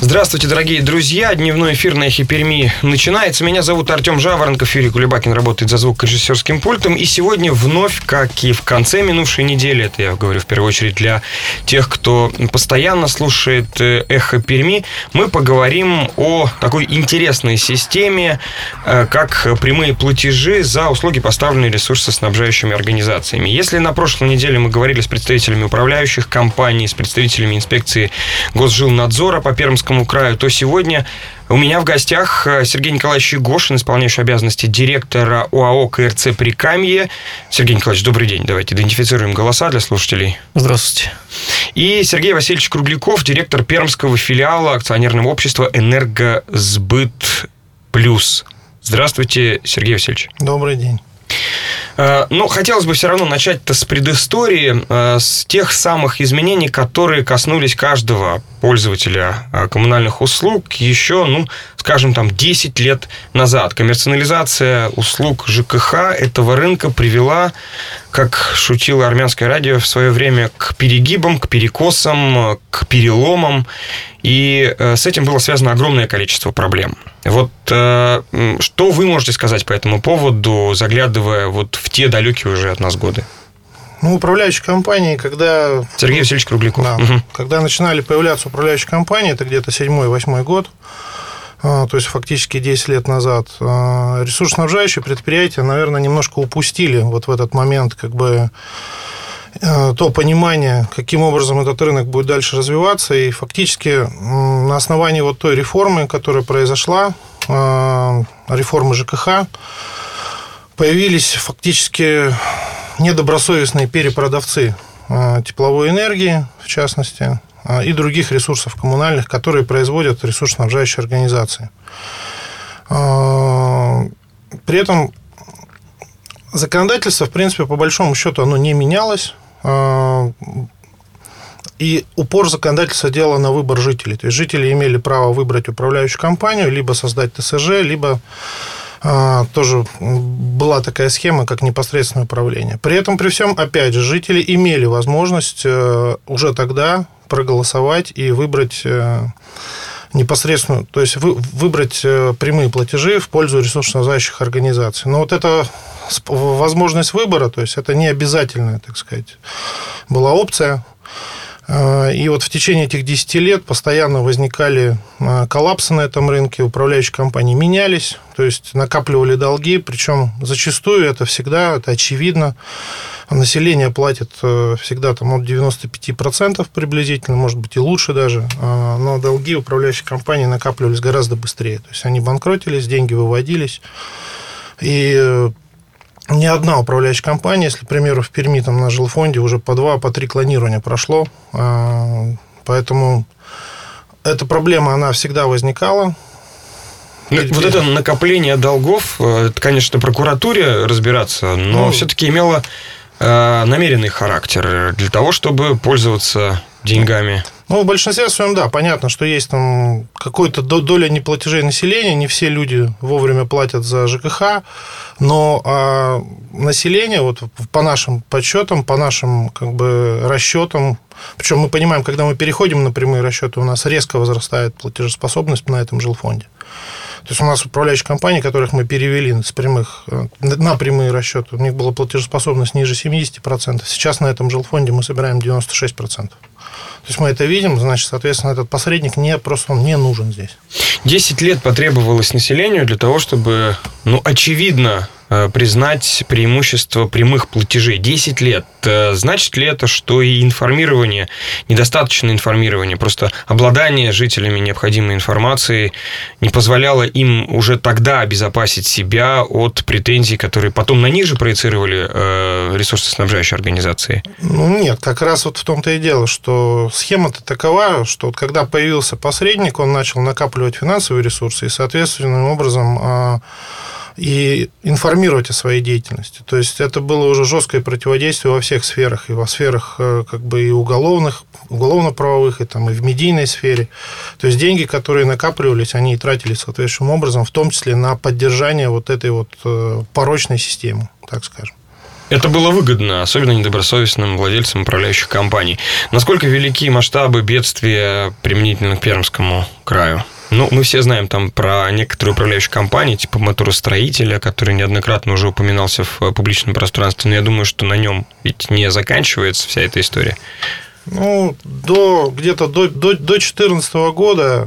Здравствуйте, дорогие друзья. Дневной эфир на Эхе Перми начинается. Меня зовут Артем Жаворонков. Юрий Кулебакин работает за звукорежиссерским пультом. И сегодня вновь, как и в конце минувшей недели, это я говорю в первую очередь для тех, кто постоянно слушает Эхо Перми, мы поговорим о такой интересной системе, как прямые платежи за услуги, поставленные ресурсоснабжающими организациями. Если на прошлой неделе мы говорили с представителями управляющих компаний, с представителями инспекции Госжилнадзора по Пермскому краю, то сегодня у меня в гостях Сергей Николаевич Егошин, исполняющий обязанности директора ОАО КРЦ «Прикамье». Сергей Николаевич, добрый день. Давайте идентифицируем голоса для слушателей. Здравствуйте. И Сергей Васильевич Кругляков, директор пермского филиала акционерного общества «Энергосбыт Плюс». Здравствуйте, Сергей Васильевич. Добрый день. Но хотелось бы все равно начать-то с предыстории, с тех самых изменений, которые коснулись каждого пользователя коммунальных услуг еще, скажем, 10 лет назад. Коммерциализация услуг ЖКХ этого рынка привела, как шутило армянское радио в свое время, к перегибам, к перекосам, к переломам. И с этим было связано огромное количество проблем. Вот что вы можете сказать по этому поводу, заглядывая вот в те далекие уже от нас годы? Управляющие компании, когда... Сергей Васильевич Кругляков. Да, когда начинали появляться управляющие компании, это где-то 7-8 год, то есть фактически 10 лет назад, ресурсоснабжающие предприятия, наверное, немножко упустили вот в этот момент то понимание, каким образом этот рынок будет дальше развиваться. И фактически на основании вот той реформы, которая произошла, реформы ЖКХ, появились фактически недобросовестные перепродавцы тепловой энергии, в частности, и других ресурсов коммунальных, которые производят ресурсоснабжающие организации. При этом законодательство, в принципе, по большому счету, оно не менялось. И упор законодательства делало на выбор жителей. То есть жители имели право выбрать управляющую компанию, либо создать ТСЖ, либо тоже была такая схема, как непосредственное управление. При этом, при всем, опять же, жители имели возможность уже тогда проголосовать и выбрать непосредственно, то есть выбрать прямые платежи в пользу ресурсоснабжающих организаций. Но вот эта возможность выбора, то есть это не обязательная, так сказать, была опция. И вот в течение этих 10 лет постоянно возникали коллапсы на этом рынке, управляющие компании менялись, то есть накапливали долги, причем зачастую это всегда, это очевидно, население платит всегда от 95% приблизительно, может быть и лучше даже, но долги управляющих компаний накапливались гораздо быстрее, то есть они банкротились, деньги выводились, и ни одна управляющая компания, если, к примеру, в Перми на жилфонде уже по 2-3 клонирования прошло, поэтому эта проблема, она всегда возникала. Вот это накопление долгов, это, конечно, прокуратуре разбираться, но все-таки имело намеренный характер для того, чтобы пользоваться деньгами. В большинстве своем, да, понятно, что есть там какая-то доля неплатежей населения, не все люди вовремя платят за ЖКХ, но население, вот по нашим подсчетам, по нашим расчетам, причем мы понимаем, когда мы переходим на прямые расчеты, у нас резко возрастает платежеспособность на этом жилфонде. То есть у нас управляющие компании, которых мы перевели на прямые расчеты, у них была платежеспособность ниже 70%. Сейчас на этом жилфонде мы собираем 96%. То есть мы это видим, значит, соответственно, этот посредник он не нужен здесь. 10 лет потребовалось населению для того, чтобы, очевидно, признать преимущество прямых платежей. 10 лет. Значит ли это, что и информирование, недостаточное информирование, просто обладание жителями необходимой информацией не позволяло им уже тогда обезопасить себя от претензий, которые потом на них же проецировали ресурсоснабжающие организации? Нет, как раз вот в том-то и дело, что схема-то такова, что вот когда появился посредник, он начал накапливать финансовые ресурсы и, соответственным образом, и информировать о своей деятельности. То есть это было уже жесткое противодействие во всех сферах, и во сферах и уголовно-правовых, и в медийной сфере. То есть деньги, которые накапливались, они и тратились соответствующим образом, в том числе на поддержание вот этой вот порочной системы, так скажем. Это было выгодно, особенно недобросовестным владельцам управляющих компаний. Насколько велики масштабы бедствия применительно к Пермскому краю? Ну, мы все знаем там про некоторые управляющие компании, типа моторостроителя, который неоднократно уже упоминался в публичном пространстве, но я думаю, что на нем ведь не заканчивается вся эта история. Ну, где-то до 2014 года,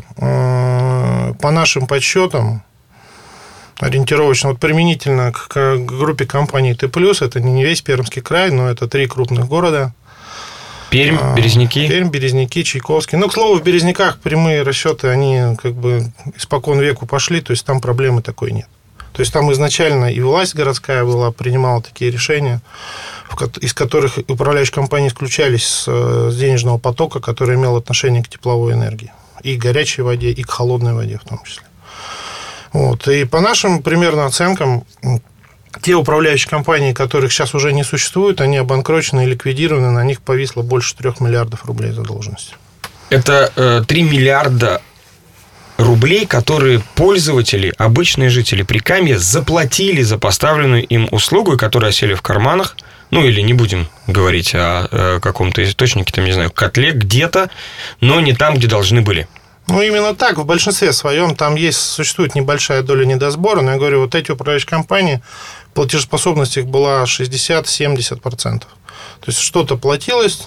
по нашим подсчетам, ориентировочно, вот применительно к группе компаний Т+, это не весь Пермский край, но это 3 крупных города. Пермь, Березники. Пермь, Березники, Чайковский. Ну, к слову, в Березниках прямые расчеты, они как бы испокон веку пошли, то есть там проблемы такой нет. То есть там изначально и власть городская принимала такие решения, из которых управляющие компании исключались с денежного потока, который имел отношение к тепловой энергии. И к горячей воде, и к холодной воде в том числе. Вот. И по нашим примерно оценкам, те управляющие компании, которых сейчас уже не существует, они обанкрочены и ликвидированы, на них повисло больше 3 миллиардов рублей задолженности. Это 3 миллиарда рублей, которые пользователи, обычные жители Прикамья заплатили за поставленную им услугу, которые осели в карманах, ну или не будем говорить о каком-то источнике, там, не знаю, котле где-то, но не там, где должны были. Ну, именно так, в большинстве своем там существует небольшая доля недосбора, но я говорю, вот эти управляющие компании, платежеспособность их была 60-70%. То есть что-то платилось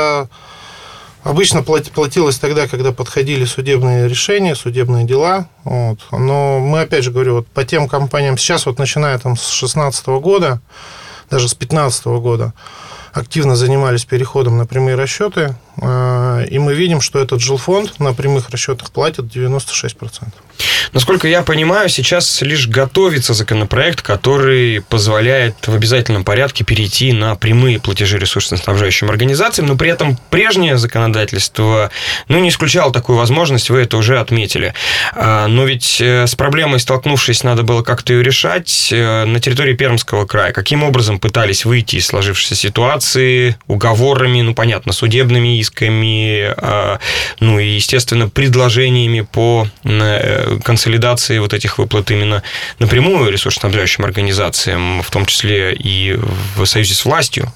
Обычно платилось тогда, когда подходили судебные решения, судебные дела. Вот. Но мы, опять же, говорю, вот по тем компаниям, сейчас вот начиная там с 2016 года, даже с 2015 года, активно занимались переходом на прямые расчеты, и мы видим, что этот жилфонд на прямых расчетах платит 96%. Насколько я понимаю, сейчас лишь готовится законопроект, который позволяет в обязательном порядке перейти на прямые платежи ресурсоснабжающим организациям, но при этом прежнее законодательство не исключало такую возможность, вы это уже отметили. Но ведь с проблемой столкнувшись, надо было как-то ее решать. На территории Пермского края каким образом пытались выйти из сложившейся ситуации уговорами, понятно, судебными исками, и, естественно, предложениями по консолидации вот этих выплат именно напрямую ресурсоснабжающим организациям, в том числе и в союзе с властью?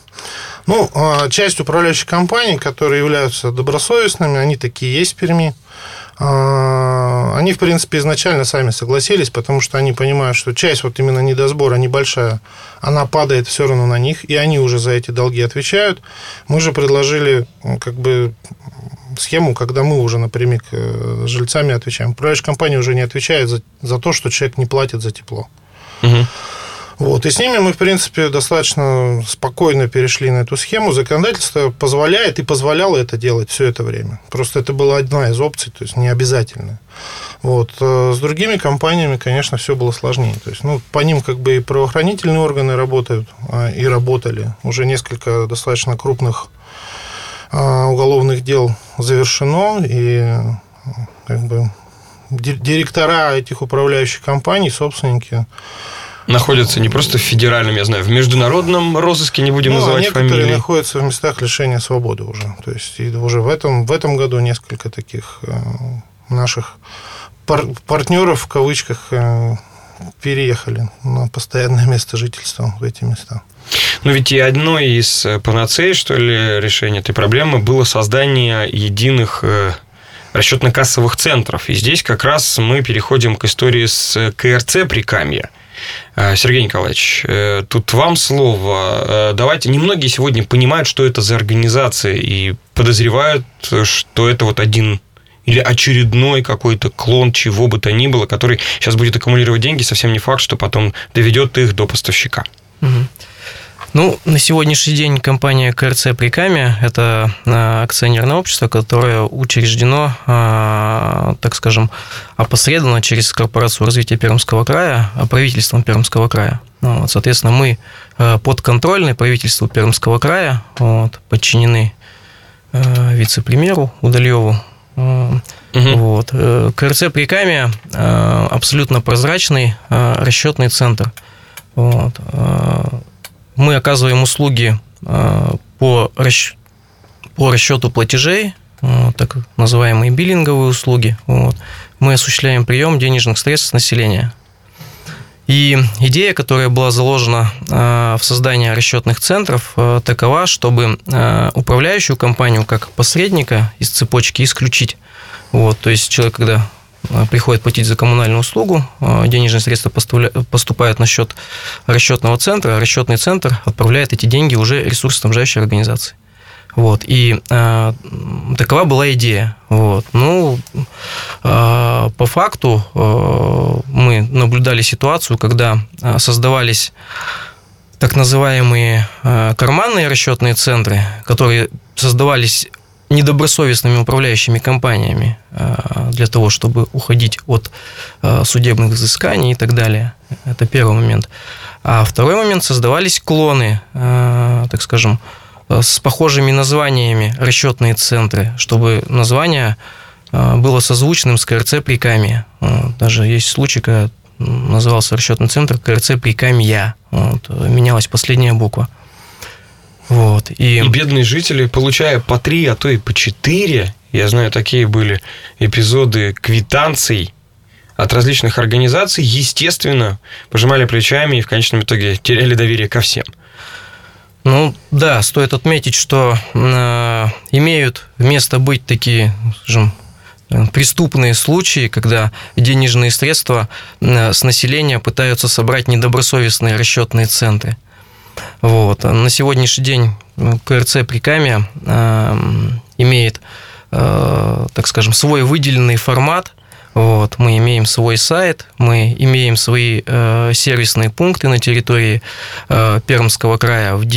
Часть управляющих компаний, которые являются добросовестными, они такие есть в Перми. Они, в принципе, изначально сами согласились, потому что они понимают, что часть вот именно недосбора небольшая, она падает все равно на них, и они уже за эти долги отвечают. Мы же предложили схему, когда мы уже напрямик с жильцами отвечаем. Управляющая компания уже не отвечает за то, что человек не платит за тепло. Угу. Вот. И с ними мы, в принципе, достаточно спокойно перешли на эту схему. Законодательство позволяет и позволяло это делать все это время. Просто это была одна из опций, то есть не обязательная. Вот. С другими компаниями, конечно, все было сложнее. То есть, по ним и правоохранительные органы работают и работали. Уже несколько достаточно крупных уголовных дел завершено, и директора этих управляющих компаний, собственники, находятся не просто в федеральном, я знаю, в международном розыске, не будем называть фамилии. Некоторые находятся в местах лишения свободы уже. То есть, и уже в этом году несколько таких наших партнеров, в кавычках, переехали на постоянное место жительства в эти места. Но ведь и одно из панацей, что ли, решения этой проблемы было создание единых расчетно-кассовых центров. И здесь как раз мы переходим к истории с КРЦ Прикамья. Сергей Николаевич, тут вам слово. Давайте, немногие сегодня понимают, что это за организация, и подозревают, что это один или очередной какой-то клон чего бы то ни было, который сейчас будет аккумулировать деньги, совсем не факт, что потом доведет их до поставщика. На сегодняшний день компания КРЦ Прикамья – это акционерное общество, которое учреждено, так скажем, опосредованно через Корпорацию развития Пермского края, правительством Пермского края. Соответственно, мы подконтрольны правительству Пермского края, подчинены вице-премьеру Удальеву. Угу. КРЦ Прикамья абсолютно прозрачный расчетный центр. Мы оказываем услуги по расчету платежей, так называемые биллинговые услуги. Мы осуществляем прием денежных средств с населения. И идея, которая была заложена в создании расчетных центров, такова, чтобы управляющую компанию как посредника из цепочки исключить. Вот, то есть человек, когда приходит платить за коммунальную услугу, денежные средства поступают на счет расчетного центра, а расчетный центр отправляет эти деньги уже ресурсоснабжающей организации. Вот, и такова была идея. Вот. Ну, по факту мы наблюдали ситуацию, когда создавались так называемые карманные расчетные центры, которые создавались недобросовестными управляющими компаниями для того, чтобы уходить от судебных взысканий и так далее. Это первый момент. А второй момент, создавались клоны, так скажем, с похожими названиями расчетные центры, чтобы название было созвучным с КРЦ Прикамья. Даже есть случай, когда назывался расчетный центр КРЦ Прикамья. Вот, менялась последняя буква. Вот, и бедные жители, получая по 3, а то и по 4, я знаю, такие были эпизоды квитанций от различных организаций, естественно, пожимали плечами и в конечном итоге теряли доверие ко всем. Ну да, стоит отметить, что имеют место быть такие, скажем, преступные случаи, когда денежные средства с населения пытаются собрать недобросовестные расчетные центры. Вот. На сегодняшний день КРЦ Прикамья имеет, так скажем, свой выделенный формат. Вот. Мы имеем свой сайт, мы имеем свои сервисные пункты на территории Пермского края. В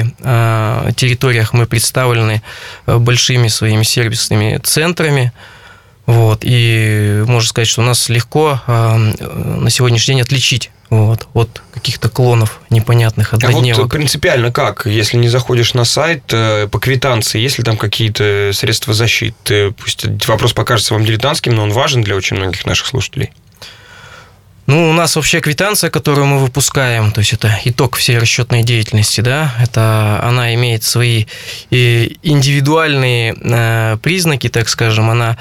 9 территориях мы представлены большими своими сервисными центрами. Вот. И можно сказать, что у нас легко на сегодняшний день отличить от каких-то клонов непонятных, однодневок. А вот принципиально как? Если не заходишь на сайт по квитанции, есть ли там какие-то средства защиты? Пусть вопрос покажется вам дилетантским, но он важен для очень многих наших слушателей. Ну, у нас вообще квитанция, которую мы выпускаем, то есть это итог всей расчетной деятельности, да, она имеет свои индивидуальные признаки, так скажем, она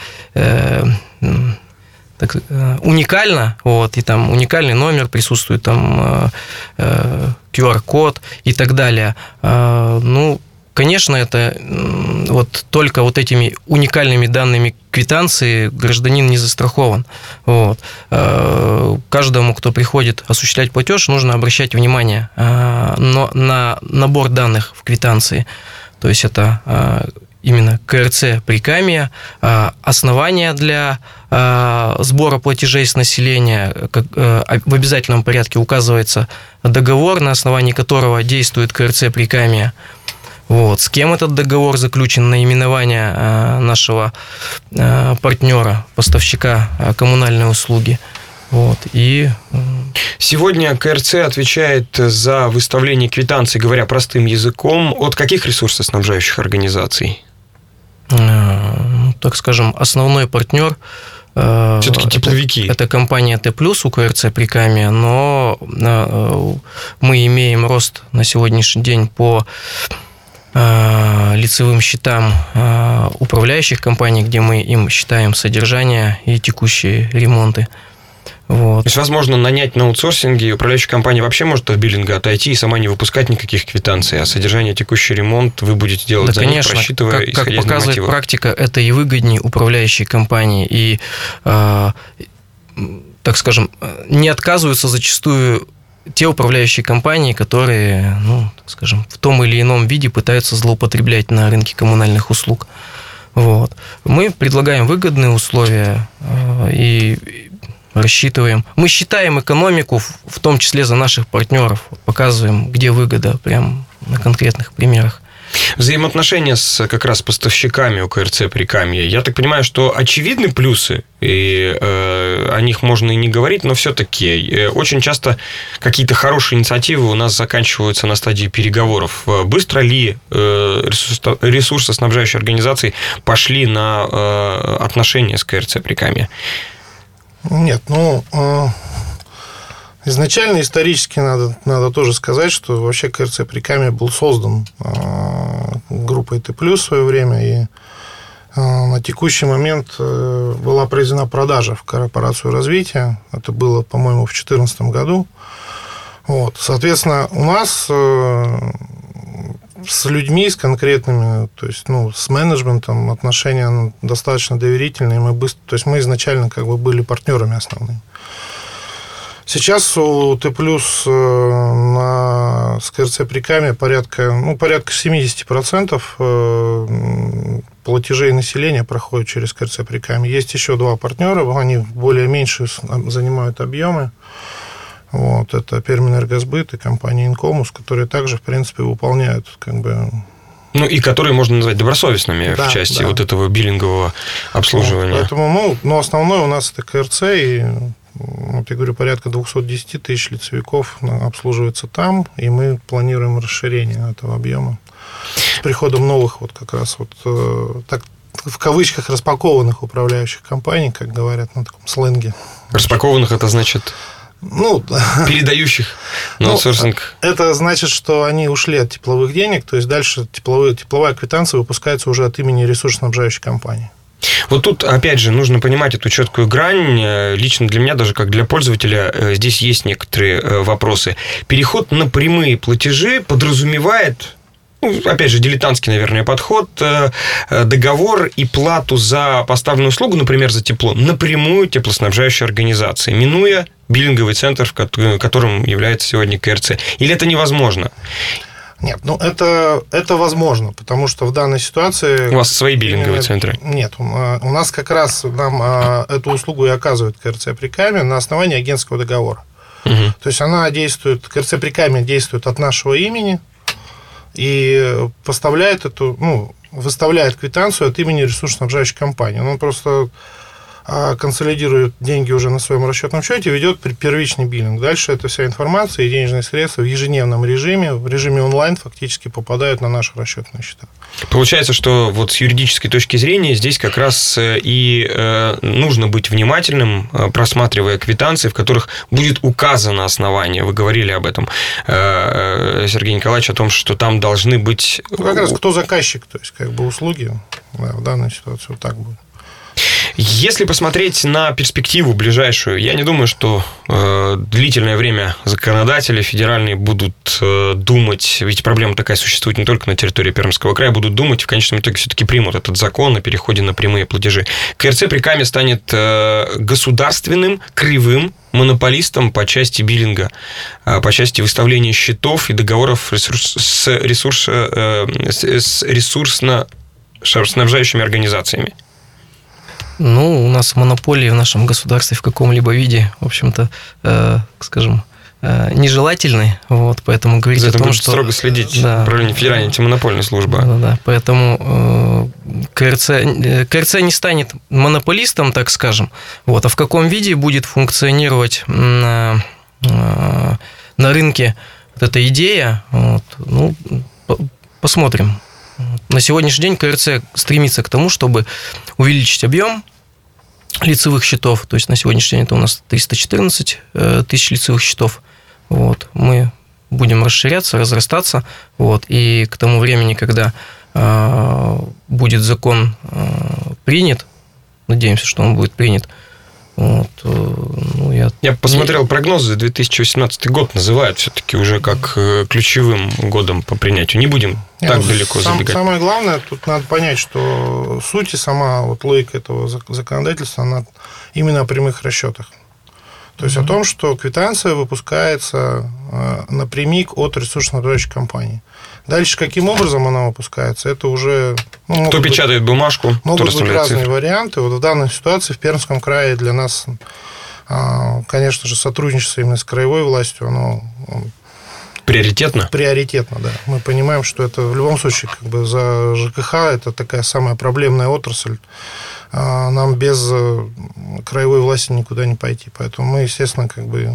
уникальна, вот, и там уникальный номер присутствует, там QR-код и так далее. Ну, конечно, это вот только вот этими уникальными данными квитанции гражданин не застрахован. Вот. Каждому, кто приходит осуществлять платеж, нужно обращать внимание на набор данных в квитанции. То есть это именно КРЦ Прикамья, основания для сбора платежей с населения, в обязательном порядке указывается договор, на основании которого действует КРЦ Прикамья. Вот. С кем этот договор заключен, наименование нашего партнера, поставщика коммунальной услуги. Вот. И сегодня КРЦ отвечает за выставление квитанций, говоря простым языком, от каких ресурсоснабжающих организаций? Так скажем, основной партнер все-таки тепловики. Это компания Т+, у КРЦ Прикамья, но мы имеем рост на сегодняшний день по лицевым счетам управляющих компаний, где мы им считаем содержание и текущие ремонты. Вот. То есть, возможно, нанять на аутсорсинге, управляющая компания вообще может от биллинга отойти и сама не выпускать никаких квитанций, а содержание, текущий ремонт вы будете делать за них, просчитывая, исходя из нормативов. Как показывает практика, это и выгоднее управляющей компании, и, так скажем, не отказываются зачастую те управляющие компании, которые, так скажем, в том или ином виде пытаются злоупотреблять на рынке коммунальных услуг. Вот. Мы предлагаем выгодные условия и рассчитываем. Мы считаем экономику, в том числе за наших партнеров, показываем, где выгода, прям на конкретных примерах. Взаимоотношения с как раз поставщиками у КРЦ Прикамья. Я так понимаю, что очевидны плюсы, и о них можно и не говорить, но все-таки очень часто какие-то хорошие инициативы у нас заканчиваются на стадии переговоров. Быстро ли ресурсоснабжающие организации пошли на отношения с КРЦ Прикамья? Нет, изначально исторически надо тоже сказать, что вообще КРЦ Прикамья был создан группой Т+ в свое время, и на текущий момент была произведена продажа в корпорацию развития. Это было, по-моему, в 2014 году. Вот. Соответственно, у нас с людьми, с конкретными, то есть, с менеджментом отношения достаточно доверительные. То есть мы изначально как бы были партнерами основными. Сейчас у Т+, с КРЦ Прикамье порядка 70% платежей населения проходят через КРЦ Прикамье. Есть еще 2 партнера, они более меньшие занимают объемы. Вот, это Пермэнергосбыт и компания Инкомус, которые также, в принципе, выполняют как бы... и которые можно назвать добросовестными в части вот этого биллингового обслуживания. Поэтому, основное у нас это КРЦ, и, я говорю, порядка 210 тысяч лицевиков обслуживается там, и мы планируем расширение этого объема с приходом новых как раз так в кавычках распакованных управляющих компаний, как говорят на таком сленге. Распакованных это значит... передающих на аутсорсинг. Это значит, что они ушли от тепловых денег, то есть дальше тепловая квитанция выпускается уже от имени ресурсоснабжающей компании. Вот тут, опять же, нужно понимать эту четкую грань. Лично для меня, даже как для пользователя, здесь есть некоторые вопросы. Переход на прямые платежи подразумевает... опять же, дилетантский, наверное, подход, договор и плату за поставленную услугу, например, за тепло, напрямую теплоснабжающей организации, минуя биллинговый центр, которым является сегодня КРЦ. Или это невозможно? Нет, это возможно, потому что в данной ситуации... У вас свои биллинговые центры? Нет, у нас как раз нам эту услугу и оказывает КРЦ Прикамье на основании агентского договора. Угу. То есть КРЦ Прикамье действует от нашего имени, и поставляет выставляет квитанцию от имени ресурсоснабжающей компании. Он просто консолидирует деньги уже на своем расчетном счете, ведет первичный биллинг. Дальше эта вся информация и денежные средства в ежедневном режиме, в режиме онлайн фактически попадают на наши расчетные счета. Получается, что вот с юридической точки зрения здесь как раз и нужно быть внимательным, просматривая квитанции, в которых будет указано основание. Вы говорили об этом, Сергей Николаевич, о том, что там должны быть... как раз кто заказчик, то есть как бы услуги, в данной ситуации вот так будет. Если посмотреть на перспективу ближайшую, я не думаю, что длительное время законодатели федеральные будут думать, ведь проблема такая существует не только на территории Пермского края, будут думать, в конечном итоге все-таки примут этот закон о переходе на прямые платежи. КРЦ Прикамье станет государственным краевым монополистом по части биллинга, по части выставления счетов и договоров с ресурсоснабжающими организациями. У нас монополии в нашем государстве в каком-либо виде, в общем-то, скажем, нежелательны. Вот, поэтому говорить о том, что... строго следить Управление Федеральной антимонопольной службы. Да, поэтому КРЦ не станет монополистом, так скажем. Вот, а в каком виде будет функционировать на рынке вот эта идея, посмотрим. На сегодняшний день КРЦ стремится к тому, чтобы увеличить объем лицевых счетов. То есть на сегодняшний день это у нас 314 тысяч лицевых счетов. Вот. Мы будем расширяться, разрастаться. Вот. И к тому времени, когда будет закон принят, надеемся, что он будет принят, я посмотрел прогнозы, 2018 год называют все-таки уже как ключевым годом по принятию. Не будем так далеко забегать. Самое главное, тут надо понять, что суть и сама логика этого законодательства, она именно о прямых расчетах. То есть о том, что квитанция выпускается напрямик от ресурсоснабжающей компании. Дальше, каким образом она выпускается, это уже... кто печатает бумажку, могут быть разные варианты. Вот в данной ситуации в Пермском крае для нас, конечно же, сотрудничество именно с краевой властью, оно... Приоритетно? Приоритетно, да. Мы понимаем, что это в любом случае как бы за ЖКХ это такая самая проблемная отрасль. Нам без краевой власти никуда не пойти. Поэтому мы, естественно, как бы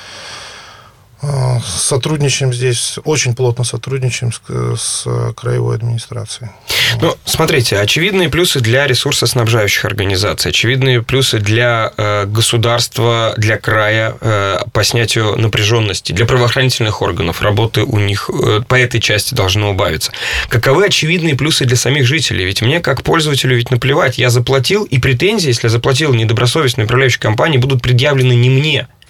сотрудничаем здесь, очень плотно сотрудничаем с краевой администрацией. Смотрите, очевидные плюсы для ресурсоснабжающих организаций, очевидные плюсы для государства, для края по снятию напряженности, для правоохранительных органов, работы у них по этой части должно убавиться. Каковы очевидные плюсы для самих жителей? Ведь мне, как пользователю, ведь наплевать, я заплатил, и претензии, если я заплатил недобросовестной управляющей компании, будут предъявлены не мне.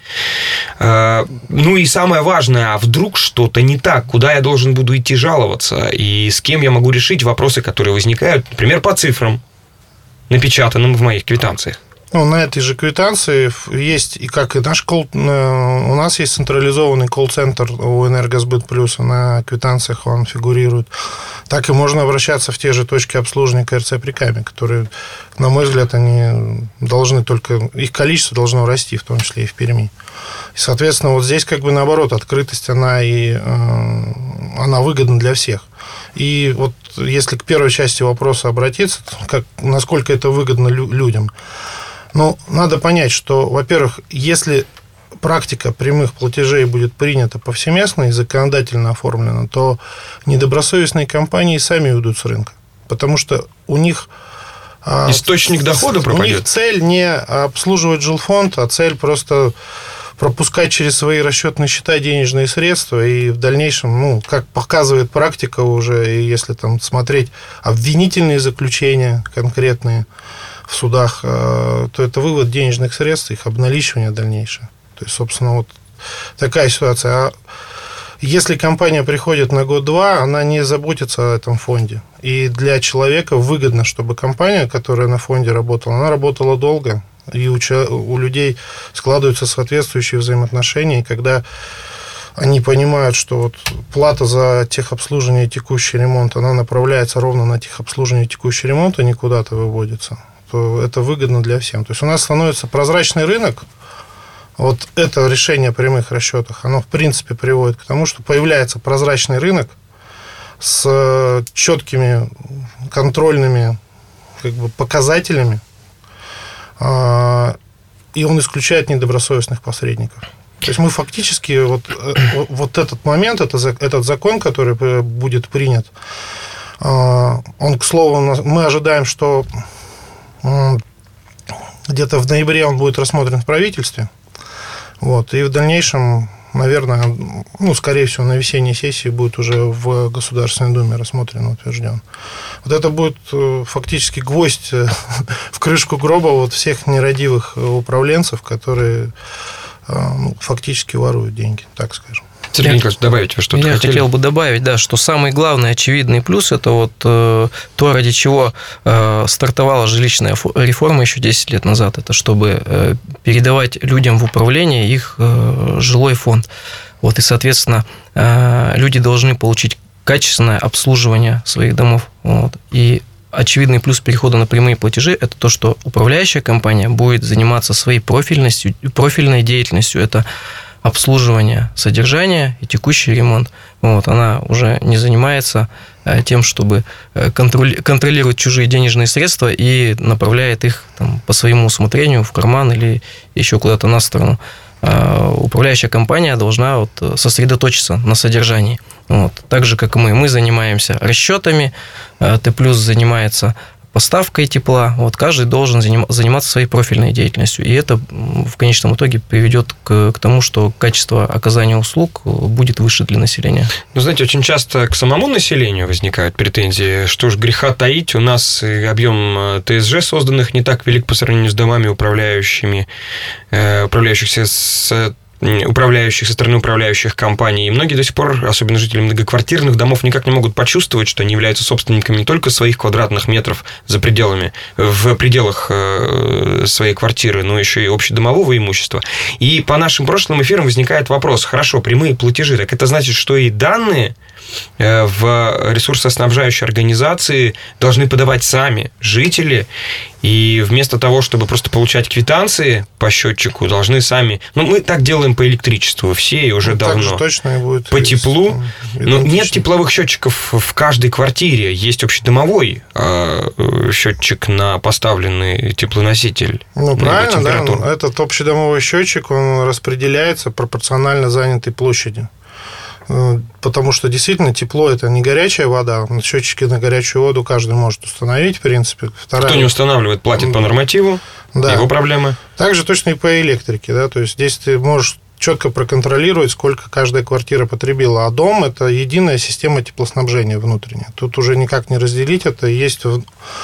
Ну и самое важное, а вдруг что-то не так? Куда я должен буду идти жаловаться? И с кем я могу решить вопросы, которые возникают, например, по цифрам, напечатанным в моих квитанциях? Ну, на этой же квитанции есть, и как и наш у нас есть централизованный колл-центр у «Энергосбыт Плюс», на квитанциях он фигурирует. Так и можно обращаться в те же точки обслуживания КРЦ «Прикамье», которые, на мой взгляд, они должны только... Их количество должно расти, в том числе и в Перми. И, соответственно, вот здесь как бы наоборот, открытость, она выгодна для всех. И вот если к первой части вопроса обратиться, насколько это выгодно людям, ну, надо понять, что, во-первых, если практика прямых платежей будет принята повсеместно и законодательно оформлена, то недобросовестные компании сами уйдут с рынка. Потому что у них... Источник дохода пропадет. У них цель не обслуживать жилфонд, а цель просто пропускать через свои расчетные счета денежные средства. И в дальнейшем, ну, как показывает практика уже, и если там смотреть обвинительные заключения конкретные в судах, то это вывод денежных средств, их обналичивание дальнейшее. То есть, собственно, вот такая ситуация. А если компания приходит на год-два, она не заботится о этом фонде. И для человека выгодно, чтобы компания, которая на фонде работала, она работала долго, и у людей складываются соответствующие взаимоотношения, и когда они понимают, что вот плата за техобслуживание и текущий ремонт, она направляется ровно на техобслуживание и текущий ремонт, а не куда-то выводится, то это выгодно для всех. То есть у нас становится прозрачный рынок. Вот это решение о прямых расчетах, оно в принципе приводит к тому, что появляется прозрачный рынок с четкими контрольными как бы показателями, и он исключает недобросовестных посредников. То есть мы фактически вот этот момент, этот закон, который будет принят, он, к слову, мы ожидаем, что где-то в ноябре он будет рассмотрен в правительстве. Вот, и в дальнейшем, наверное, ну, скорее всего, на весенней сессии будет уже в Государственной Думе рассмотрен и утвержден. Вот это будет фактически гвоздь в крышку гроба вот всех нерадивых управленцев, которые фактически воруют деньги, так скажем. Сергей Николаевич, добавить вы что-то хотели? Я хотел бы добавить, да, что самый главный очевидный плюс – это вот то, ради чего стартовала жилищная реформа еще 10 лет назад. Это чтобы передавать людям в управление их жилой фонд. Вот, и, соответственно, люди должны получить качественное обслуживание своих домов. Вот. И очевидный плюс перехода на прямые платежи – это то, что управляющая компания будет заниматься своей профильной деятельностью. Это обслуживание, содержание и текущий ремонт. Вот, она уже не занимается тем, чтобы контролировать чужие денежные средства и направляет их там, по своему усмотрению в карман или еще куда-то на сторону. Управляющая компания должна вот сосредоточиться на содержании. Вот. Так же, как и мы. Мы занимаемся расчетами, Т+ занимается поставкой тепла. Вот каждый должен заниматься своей профильной деятельностью. И это в конечном итоге приведет к тому, что качество оказания услуг будет выше для населения. Ну, знаете, очень часто к самому населению возникают претензии, что ж греха таить, у нас объем ТСЖ созданных не так велик по сравнению с домами, управляющих со стороны управляющих компаний. И многие до сих пор, особенно жители многоквартирных домов, никак не могут почувствовать, что они являются собственниками не только своих квадратных метров в пределах своей квартиры, но еще и общедомового имущества. И по нашим прошлым эфирам возникает вопрос: хорошо, прямые платежи, так это значит, что и данные в ресурсоснабжающей организации должны подавать сами жители, и вместо того, чтобы просто получать квитанции по счетчику, должны сами... Ну, мы так делаем по электричеству все и уже давно. Так же точно и будет по теплу. Но нет тепловых счетчиков в каждой квартире. Есть общедомовой счетчик на поставленный теплоноситель. Ну, правильно, да. Этот общедомовой счетчик, он распределяется пропорционально занятой площади. Потому что действительно тепло – это не горячая вода. Счетчики на горячую воду каждый может установить, в принципе. Кто не устанавливает, платит по нормативу. Да. Его проблемы. Также точно и по электрике. Да? То есть здесь ты можешь четко проконтролировать, сколько каждая квартира потребила. А дом – это единая система теплоснабжения внутренняя. Тут уже никак не разделить это. Есть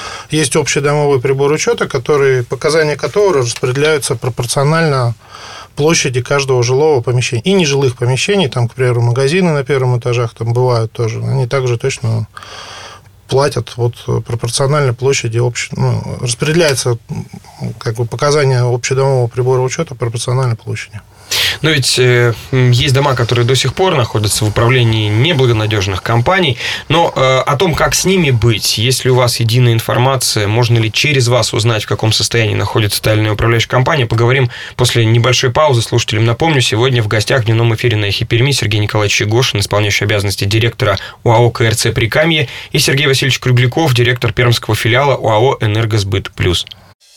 общедомовой прибор учета, показания которого распределяются пропорционально площади каждого жилого помещения. И нежилых помещений, там, к примеру, магазины на первом этажах там бывают тоже. Они также точно платят пропорционально площади распределяется показания общедомового прибора учета пропорционально площади. Но ведь есть дома, которые до сих пор находятся в управлении неблагонадежных компаний. Но о том, как с ними быть, есть ли у вас единая информация, можно ли через вас узнать, в каком состоянии находится та или иная управляющая компания, поговорим после небольшой паузы. Слушателям напомню, сегодня в гостях в дневном эфире на Эхе Перми Сергей Николаевич Егошин, исполняющий обязанности директора ОАО КРЦ «Прикамье», и Сергей Васильевич Кругляков, директор пермского филиала ОАО «Энергосбыт Плюс».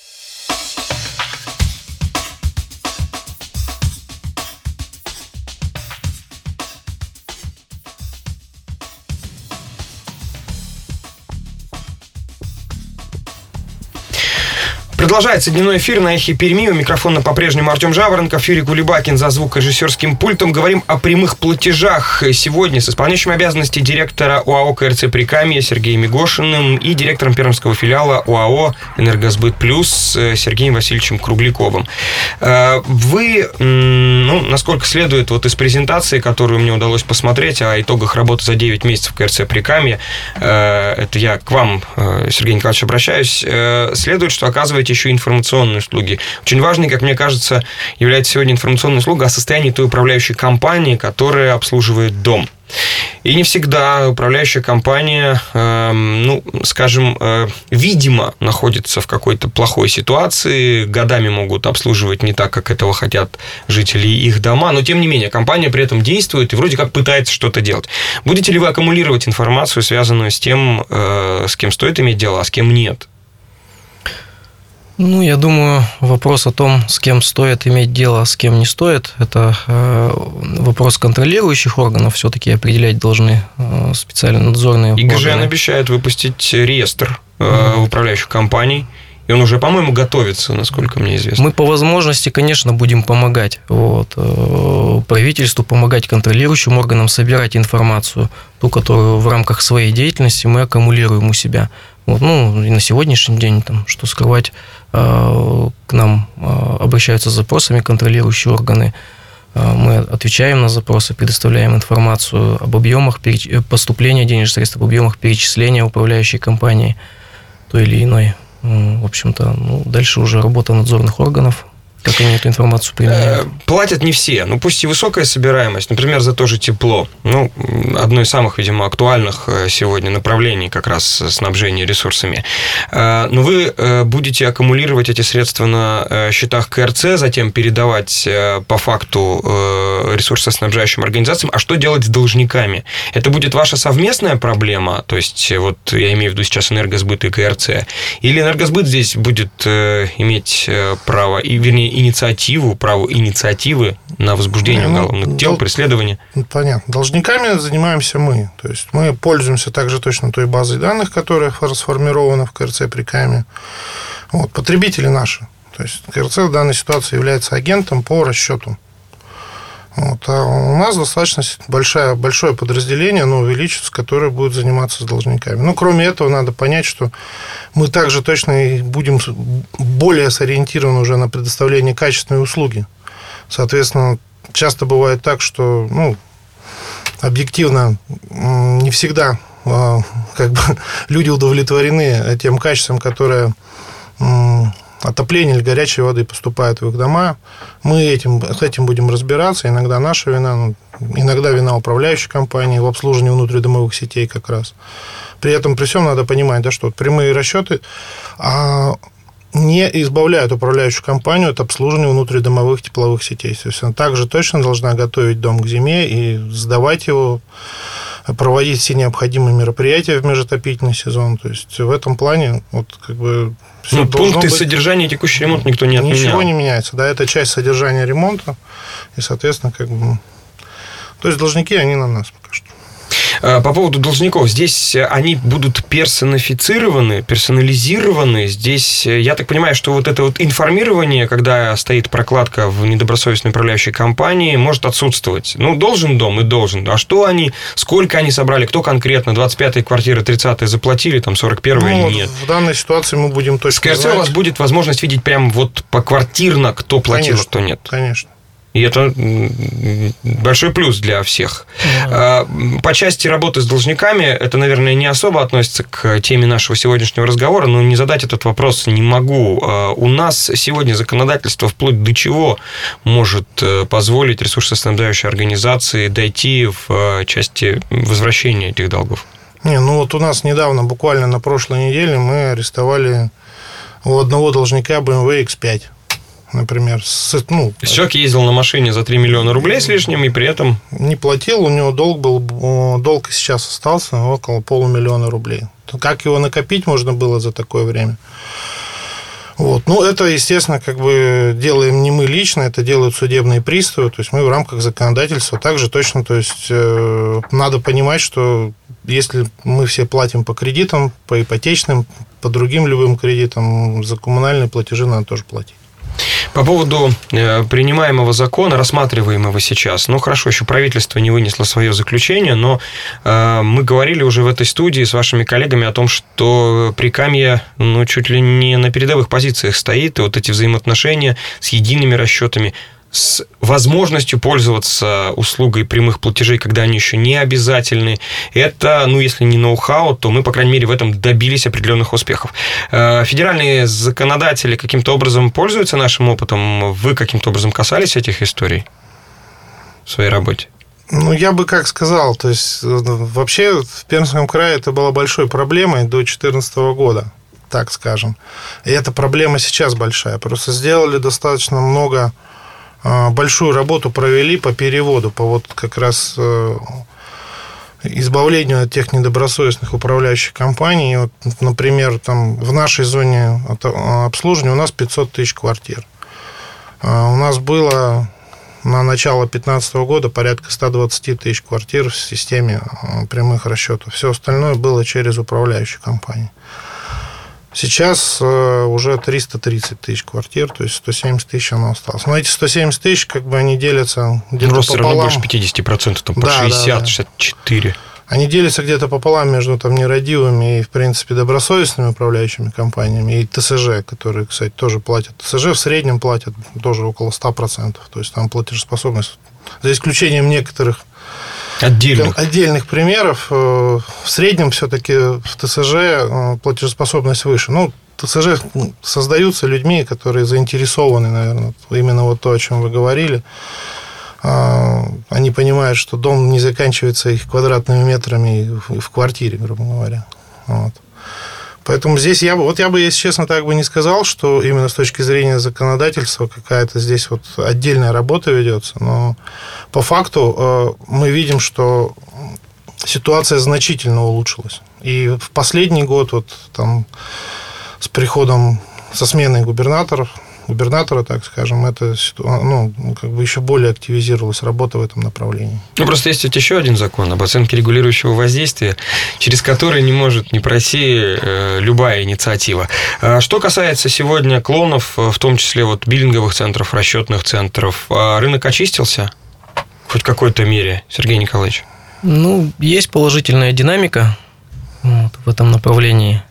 Продолжается дневной эфир на Эхе Перми. У микрофона по-прежнему Артем Жаворонков, Юрий Кулебакин за звукорежиссерским пультом. Говорим о прямых платежах сегодня с исполняющим обязанности директора ОАО КРЦ «Прикамье» Сергеем Егошиным и директором пермского филиала ОАО «Энергосбыт Плюс» Сергеем Васильевичем Кругляковым. Вы, насколько следует из презентации, которую мне удалось посмотреть о итогах работы за 9 месяцев КРЦ «Прикамье», это я к вам, Сергей Николаевич, обращаюсь, следует, что оказываете еще информационные услуги. Очень важной, как мне кажется, является сегодня информационная услуга о состоянии той управляющей компании, которая обслуживает дом. И не всегда управляющая компания, видимо, находится в какой-то плохой ситуации, годами могут обслуживать не так, как этого хотят жители их дома, но, тем не менее, компания при этом действует и вроде как пытается что-то делать. Будете ли вы аккумулировать информацию, связанную с тем, с кем стоит иметь дело, а с кем нет? Я думаю, вопрос о том, с кем стоит иметь дело, а с кем не стоит, это вопрос контролирующих органов, все-таки определять должны специально надзорные органы. ИГЖН обещает выпустить реестр управляющих компаний, и он уже, по-моему, готовится, насколько мне известно. Мы по возможности, конечно, будем помогать правительству, помогать контролирующим органам собирать информацию, ту, которую в рамках своей деятельности мы аккумулируем у себя. И на сегодняшний день, что скрывать, к нам обращаются с запросами контролирующие органы. Мы отвечаем на запросы, предоставляем информацию об объемах поступления денежных средств, об объемах перечисления управляющей компании той или иной. В общем-то, дальше уже работа надзорных органов, как они эту информацию применяют. Платят не все. Пусть и высокая собираемость, например, за то же тепло. Одно из самых, видимо, актуальных сегодня направлений как раз снабжения ресурсами. Но вы будете аккумулировать эти средства на счетах КРЦ, затем передавать по факту ресурсоснабжающим организациям. А что делать с должниками? Это будет ваша совместная проблема? То есть, я имею в виду сейчас Энергосбыт и КРЦ. Или Энергосбыт здесь будет иметь право, право инициативы на возбуждение уголовных дел, преследование? Понятно. Должниками занимаемся мы. То есть, мы пользуемся также точно той базой данных, которая сформирована в КРЦ «Прикамье». Потребители наши. То есть, КРЦ в данной ситуации является агентом по расчету. А у нас достаточно большое подразделение, оно увеличится, которое будет заниматься с должниками. Кроме этого, надо понять, что мы также точно и будем более сориентированы уже на предоставление качественной услуги. Соответственно, часто бывает так, что объективно не всегда люди удовлетворены тем качеством, которое отопление или горячей воды поступает в их дома. Мы с этим будем разбираться. Иногда наша вина, иногда вина управляющей компании в обслуживании внутридомовых сетей как раз. При этом, при всем надо понимать, что прямые расчеты не избавляют управляющую компанию от обслуживания внутридомовых тепловых сетей. То есть она также точно должна готовить дом к зиме и сдавать его, проводить все необходимые мероприятия в межотопительный сезон. То есть в этом плане пункты содержания и текущий ремонт никто не отменял. Ничего не меняется. Да, это часть содержания ремонта. И, соответственно, то есть должники, они на нас пока что. По поводу должников, здесь они будут персонализированы. Здесь, я так понимаю, что это информирование, когда стоит прокладка в недобросовестной управляющей компании, может отсутствовать. Должен дом и должен. А сколько они собрали, кто конкретно, 25-я квартира, 30-я заплатили, 41-я нет. В данной ситуации мы будем точно знать. С КРЦ у вас будет возможность видеть прям поквартирно, кто платил, конечно, кто нет. Конечно. И это большой плюс для всех. По части работы с должниками, это, наверное, не особо относится к теме нашего сегодняшнего разговора, но не задать этот вопрос не могу. У нас сегодня законодательство вплоть до чего может позволить ресурсоснабжающей организации дойти в части возвращения этих долгов? Вот у нас недавно, буквально на прошлой неделе, мы арестовали у одного должника BMW X5. Например, человек ездил на машине за 3 миллиона рублей с лишним и при этом не платил, у него долг и сейчас остался около 500 000 рублей. Как его накопить можно было за такое время? Это, естественно, делаем не мы лично, это делают судебные приставы, то есть мы в рамках законодательства также точно, то есть надо понимать, что если мы все платим по кредитам, по ипотечным, по другим любым кредитам, за коммунальные платежи надо тоже платить. По поводу принимаемого закона, рассматриваемого сейчас, хорошо, еще правительство не вынесло свое заключение, но мы говорили уже в этой студии с вашими коллегами о том, что Прикамье чуть ли не на передовых позициях стоит, и вот эти взаимоотношения с едиными расчетами, с возможностью пользоваться услугой прямых платежей, когда они еще не обязательны. Это, если не ноу-хау, то мы, по крайней мере, в этом добились определенных успехов. Федеральные законодатели каким-то образом пользуются нашим опытом? Вы каким-то образом касались этих историй в своей работе? Я бы сказал, то есть вообще в Пермском крае это была большой проблемой до 2014 года, так скажем. И эта проблема сейчас большая. Просто сделали достаточно большую работу провели по переводу, по как раз избавлению от тех недобросовестных управляющих компаний. Например, в нашей зоне обслуживания у нас 500 000 квартир. У нас было на начало 2015 года порядка 120 000 квартир в системе прямых расчетов. Все остальное было через управляющие компании. Сейчас уже 330 000 квартир, то есть 170 000 оно осталось. Но эти 170 000, они делятся где-то рост пополам. Все равно больше 50%, там, по 60-64%. Они делятся где-то пополам между нерадивыми и, в принципе, добросовестными управляющими компаниями и ТСЖ, которые, кстати, тоже платят. ТСЖ в среднем платят тоже около 100%. То есть там платежеспособность, за исключением некоторых отдельных примеров, в среднем все-таки в ТСЖ платежеспособность выше. ТСЖ создаются людьми, которые заинтересованы, наверное, именно то, о чем вы говорили. Они понимают, что дом не заканчивается их квадратными метрами в квартире, грубо говоря. Поэтому здесь я бы, если честно, так бы не сказал, что именно с точки зрения законодательства какая-то здесь отдельная работа ведется. Но по факту мы видим, что ситуация значительно улучшилась. И в последний год с приходом, со сменой губернатора, так скажем, это еще более активизировалась работа в этом направлении. Просто есть еще один закон об оценке регулирующего воздействия, через который не может не пройти любая инициатива. Что касается сегодня клонов, в том числе биллинговых центров, расчетных центров, рынок очистился хоть в какой-то мере, Сергей Николаевич? Есть положительная динамика в этом направлении.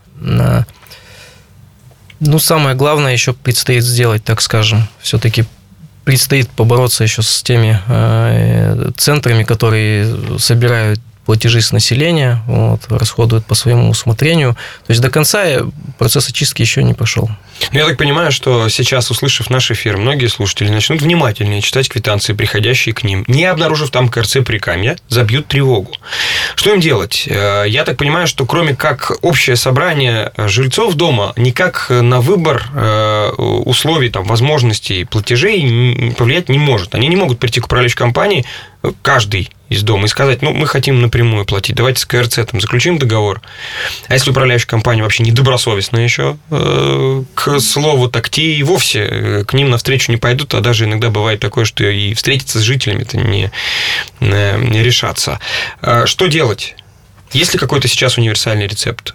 Самое главное еще предстоит сделать, так скажем. Все-таки предстоит побороться еще с теми центрами, которые собирают платежи с населения, расходуют по своему усмотрению. То есть до конца процесс очистки еще не прошел. Я так понимаю, что сейчас, услышав наш эфир, многие слушатели начнут внимательнее читать квитанции, приходящие к ним. Не обнаружив там КРЦ Прикамья, забьют тревогу. Что им делать? Я так понимаю, что кроме как общее собрание жильцов дома, никак на выбор условий, возможностей платежей повлиять не может. Они не могут прийти к управляющей компании, каждый из дома, и сказать, мы хотим напрямую платить, давайте с КРЦ заключим договор. А если управляющая компания вообще недобросовестная еще, к слову, так те и вовсе к ним навстречу не пойдут, а даже иногда бывает такое, что и встретиться с жителями-то не решаться. Что делать? Есть ли какой-то сейчас универсальный рецепт?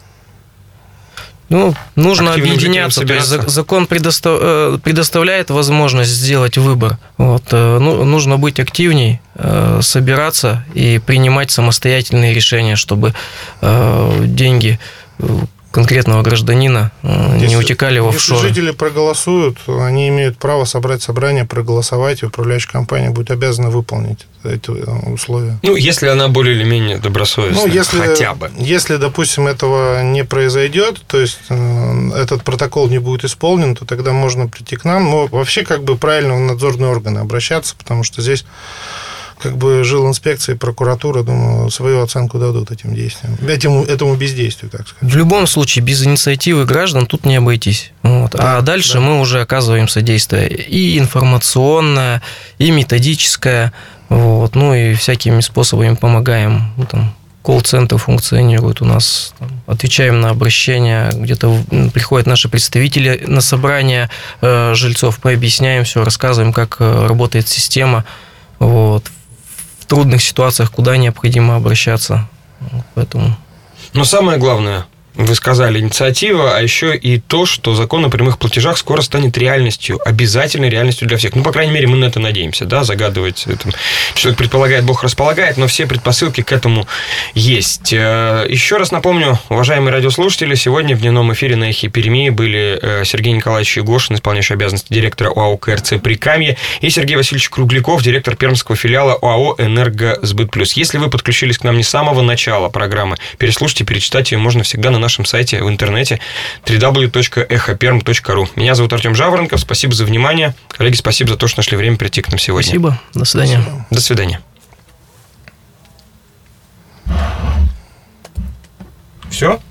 Нужно объединяться. То есть закон предоставляет возможность сделать выбор. Нужно быть активней, собираться и принимать самостоятельные решения, чтобы деньги конкретного гражданина не утекали в офшоры. Если жители проголосуют, они имеют право собрать собрание, проголосовать, и управляющая компания будет обязана выполнить эти условия. Ну, если она более или менее добросовестная, хотя бы. Если, допустим, этого не произойдет, то есть этот протокол не будет исполнен, то тогда можно прийти к нам. Но вообще, как бы, правильно в надзорные органы обращаться, потому что здесь как бы жилинспекция и прокуратура, думаю, свою оценку дадут этим действиям, этому бездействию, так сказать. В любом случае, без инициативы граждан тут не обойтись. Вот. А дальше мы уже оказываем содействие и информационное, и методическое, вот, ну и всякими способами помогаем. Ну, там, колл-центр функционирует у нас, там, отвечаем на обращения, где-то приходят наши представители на собрание жильцов, мы объясняем все, рассказываем, как работает система, вот, в трудных ситуациях, куда необходимо обращаться. Поэтому... Но самое главное, вы сказали, инициатива, а еще и то, что закон о прямых платежах скоро станет реальностью, обязательной реальностью для всех. Ну, по крайней мере, мы на это надеемся, да, загадывать. Человек предполагает, Бог располагает, но все предпосылки к этому есть. Еще раз напомню, уважаемые радиослушатели, сегодня в дневном эфире на Эхе Перми были Сергей Николаевич Егошин, исполняющий обязанности директора ОАО КРЦ «Прикамье», и Сергей Васильевич Кругляков, директор пермского филиала ОАО «Энергосбыт Плюс». Если вы подключились к нам не с самого начала программы, переслушайте, перечитать ее можно всегда на нашем сайте в интернете www.echoperm.ru. Меня зовут Артем Жаворонков. Спасибо за внимание. Коллеги, спасибо за то, что нашли время прийти к нам сегодня. Спасибо. До свидания. Спасибо. До свидания. Все?